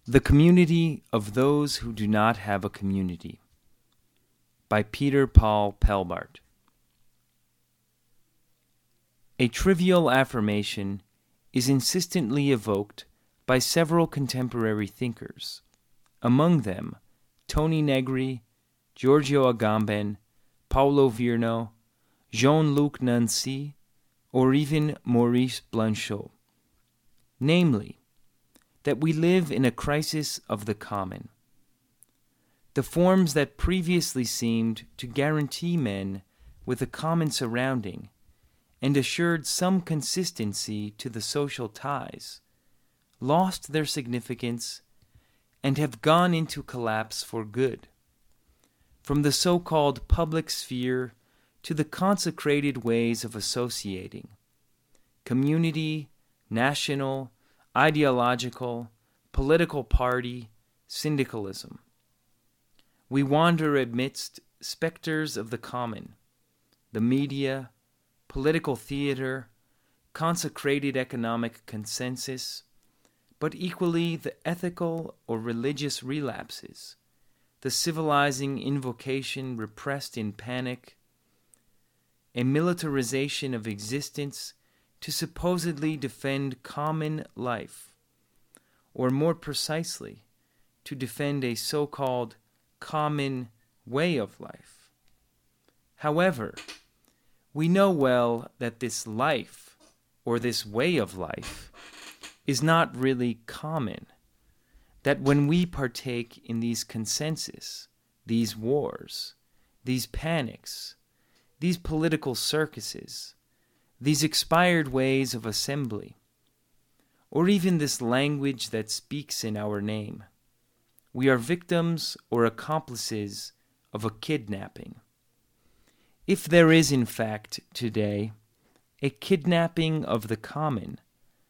The Community of Those Who Do Not Have a Community by Peter Paul Pelbart. A trivial affirmation is insistently evoked by several contemporary thinkers, among them Toni Negri, Giorgio Agamben, Paulo Virno, Jean-Luc Nancy, or even Maurice Blanchot. Namely, that we live in a crisis of the common. The forms that previously seemed to guarantee men with a common surrounding and assured some consistency to the social ties lost their significance and have gone into collapse for good. From the so-called public sphere to the consecrated ways of associating, community, national, ideological, political party, syndicalism. We wander amidst specters of the common, the media, political theater, consecrated economic consensus, but equally the ethical or religious relapses, the civilizing invocation repressed in panic, a militarization of existence to supposedly defend common life, or more precisely, to defend a so-called common way of life. However, we know well that this life, or this way of life, is not really common, that when we partake in these consensus, these wars, these panics, these political circuses, these expired ways of assembly, or even this language that speaks in our name, we are victims or accomplices of a kidnapping. If there is, in fact, today, a kidnapping of the common,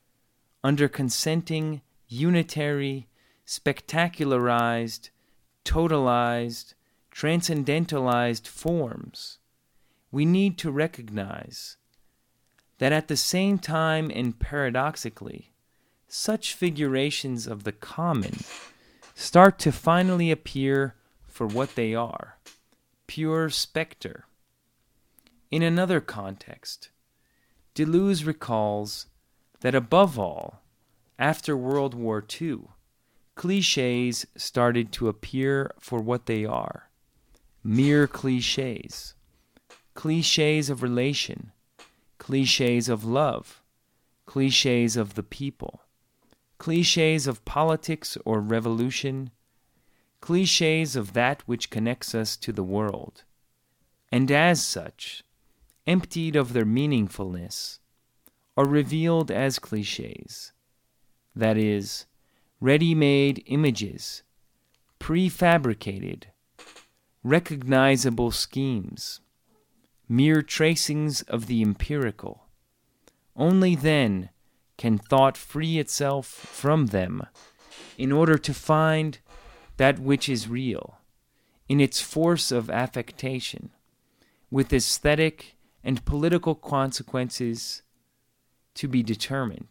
under consenting, unitary, spectacularized, totalized, transcendentalized forms, we need to recognize that at the same time and paradoxically, such figurations of the common start to finally appear for what they are, pure specter. In another context, Deleuze recalls that above all, after World War II, clichés started to appear for what they are, mere clichés, clichés of relation, clichés of love, clichés of the people, clichés of politics or revolution, clichés of that which connects us to the world, and as such, emptied of their meaningfulness, are revealed as clichés, that is, ready-made images, prefabricated, recognizable schemes, mere tracings of the empirical. Only then can thought free itself from them in order to find that which is real, in its force of affectation, with aesthetic and political consequences to be determined.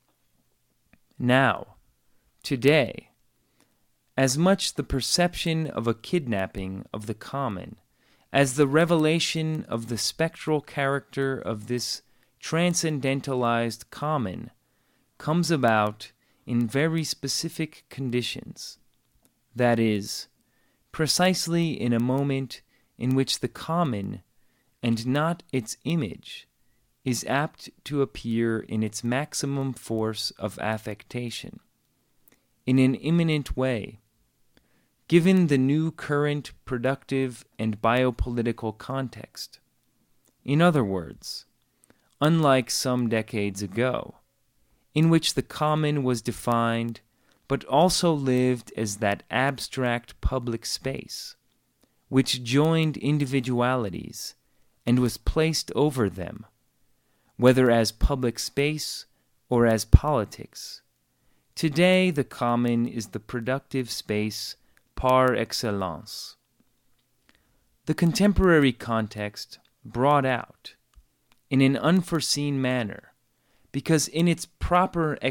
Now, today, as much the perception of a kidnapping of the common as the revelation of the spectral character of this transcendentalized common comes about in very specific conditions, that is, precisely in a moment in which the common, and not its image, is apt to appear in its maximum force of affectation, in an imminent way, given the new current productive and biopolitical context. In other words, unlike some decades ago, in which the common was defined but also lived as that abstract public space, which joined individualities and was placed over them, whether as public space or as politics. Today the common is the productive space par excellence. The contemporary context brought out, in an unforeseen manner, because in its proper